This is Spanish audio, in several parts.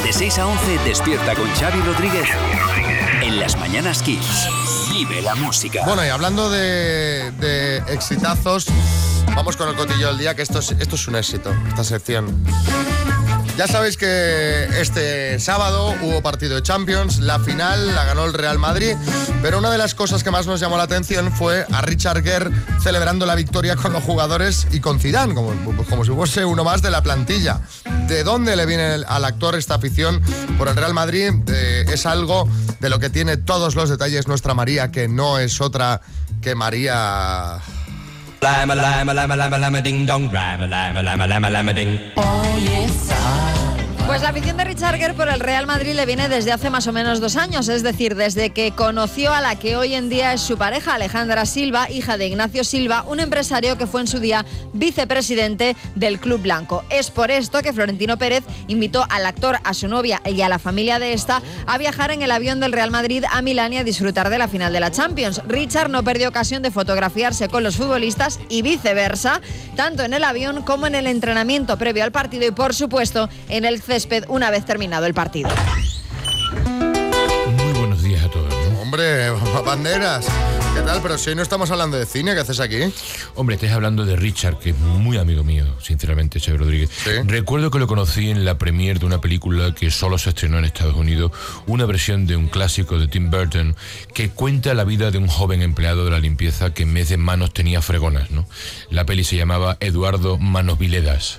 De 6 a 11 despierta con Xavi Rodríguez en Las Mañanas Kiss. Vive la música. Bueno, y hablando de exitazos, vamos con el cotillo del día, que esto es un éxito, esta sección. Ya sabéis que este sábado hubo partido de Champions, la final la ganó el Real Madrid, pero una de las cosas que más nos llamó la atención fue a Richard Gere celebrando la victoria con los jugadores y con Zidane, como si fuese uno más de la plantilla. ¿De dónde le viene al actor esta afición por el Real Madrid? Es algo de lo que tiene todos los detalles nuestra María, que no es otra que María... Pues la afición de Richard Gere por el Real Madrid le viene desde hace más o menos 2 años, es decir, desde que conoció a la que hoy en día es su pareja, Alejandra Silva, hija de Ignacio Silva, un empresario que fue en su día vicepresidente del Club Blanco. Es por esto que Florentino Pérez invitó al actor, a su novia y a la familia de esta a viajar en el avión del Real Madrid a Milán y a disfrutar de la final de la Champions. Richard no perdió ocasión de fotografiarse con los futbolistas y viceversa, tanto en el avión como en el entrenamiento previo al partido y, por supuesto, en el césped una vez terminado el partido. Muy buenos días a todos, ¿no? Hombre, Banderas, ¿qué tal? Pero si hoy no estamos hablando de cine, ¿qué haces aquí? Hombre, estáis hablando de Richard, que es muy amigo mío, sinceramente, Xavi Rodríguez. ¿Sí? Recuerdo que lo conocí en la premiere de una película que solo se estrenó en Estados Unidos, una versión de un clásico de Tim Burton, que cuenta la vida de un joven empleado de la limpieza que en vez de manos tenía fregonas, ¿no? La peli se llamaba Eduardo Manos Viledas.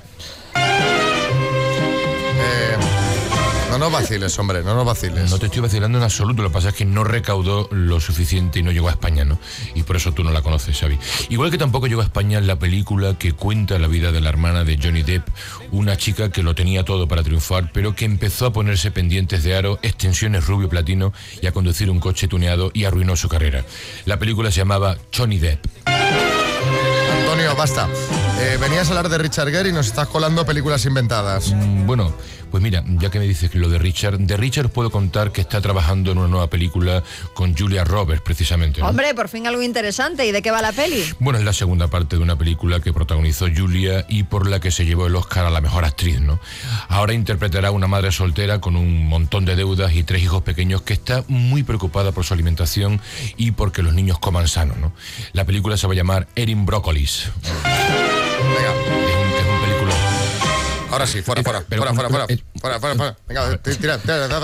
No nos vaciles, hombre, no nos vaciles. No te estoy vacilando en absoluto, lo que pasa es que no recaudó lo suficiente y no llegó a España, ¿no? Y por eso tú no la conoces, Xavi. Igual que tampoco llegó a España la película que cuenta la vida de la hermana de Johnny Depp, una chica que lo tenía todo para triunfar, pero que empezó a ponerse pendientes de aro, extensiones rubio platino y a conducir un coche tuneado y arruinó su carrera. La película se llamaba Johnny Depp. Antonio, basta. Venías a hablar de Richard Gere y nos estás colando películas inventadas. Bueno, pues mira, ya que me dices que lo de Richard os puedo contar que está trabajando en una nueva película con Julia Roberts, precisamente, ¿no? Hombre, por fin algo interesante. ¿Y de qué va la peli? Bueno, es la segunda parte de una película que protagonizó Julia y por la que se llevó el Oscar a la mejor actriz, ¿no? Ahora interpretará a una madre soltera con un montón de deudas y 3 hijos pequeños que está muy preocupada por su alimentación y porque los niños coman sano, ¿no? La película se va a llamar Erin Broccolis. Venga. Es un película. Ahora sí, fuera. Venga, tira.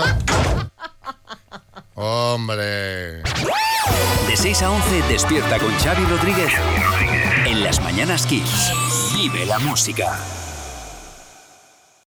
Hombre. De 6 a 11 despierta con Xavi Rodríguez en Las Mañanas Kiss. Vive la música.